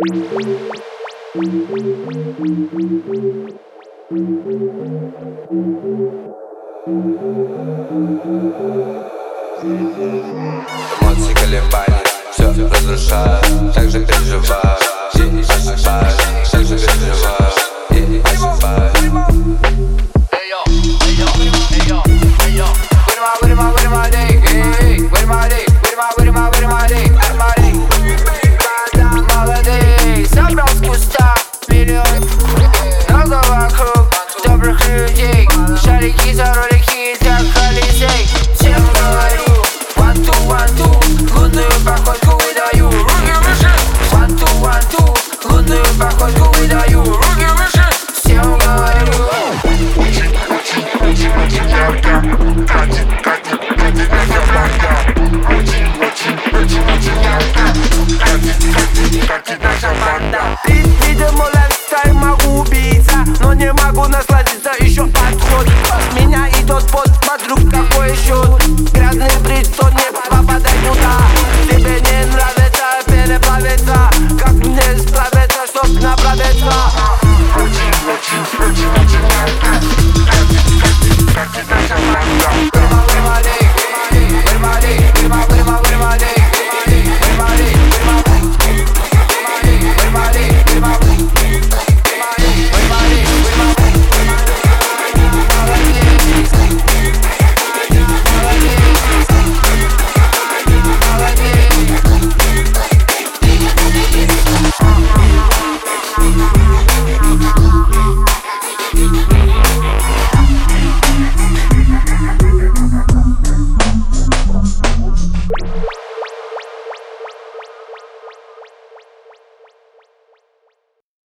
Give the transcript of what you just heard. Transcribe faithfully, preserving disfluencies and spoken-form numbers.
Эмоции колебания, все разрушаю, так же переживаю, и ошибаюсь, так же переживаю, и ошибаюсь. Собрал с куста миллион, много вокруг добрых людей. Шарики за ролики для колесей. Всем говорю, one two one two, лунную походку выдаю, руки выше. One two one two, лунную походку выдаю, руки выше. Всем говорю. Очень, очень, очень, очень ярко катит, катит, катит наша банда. Очень, очень, очень, очень ярко катит, катит, катит наша банда. Видимо, лайфстайл могу убиться, но не могу насладиться, еще подход. Меня идет под подруг, какой счет? Грязный брит, то не попадай туда. Тебе не нравится переплавиться, как мне справиться, чтоб направиться. Очень, очень, очень, очень ярко